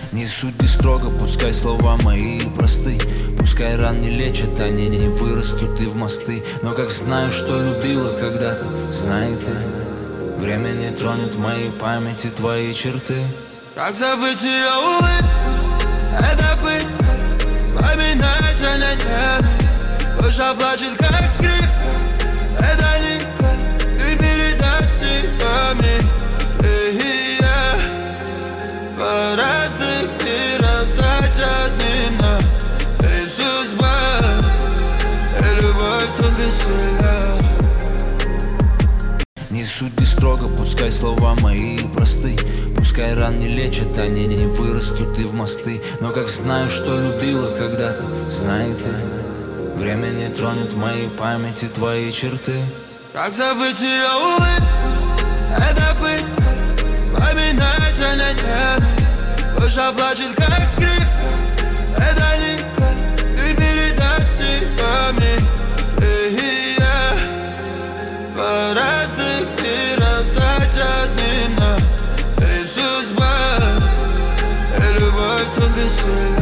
Не суди строго, пускай слова мои просты. Пускай ран не лечат, они не вырастут и в мосты. Но как знаю, что любила когда-то, знай ты, время не тронет в моей памяти твои черты. Как забыть ее улыбку, это пытка, вспоминать о ней. Душа плачет, как скрипка, это липко, ты передать стихами. По разных мирах стать одним, и судьба, и любовь тут веселья. Не суди строго, пускай слова мои просты. Пускай ран не лечат, они не вырастут и в мосты. Но как знаю, что любила когда-то, знай ты, время не тронет в моей памяти твои черты. Как забыть ее улыбку, это пытка, вспоминать о ней. Душа плачет, как скрипка, это липко, ты передать стихами. По разных мирах стать одним, и судьба, и любовь тут веселья.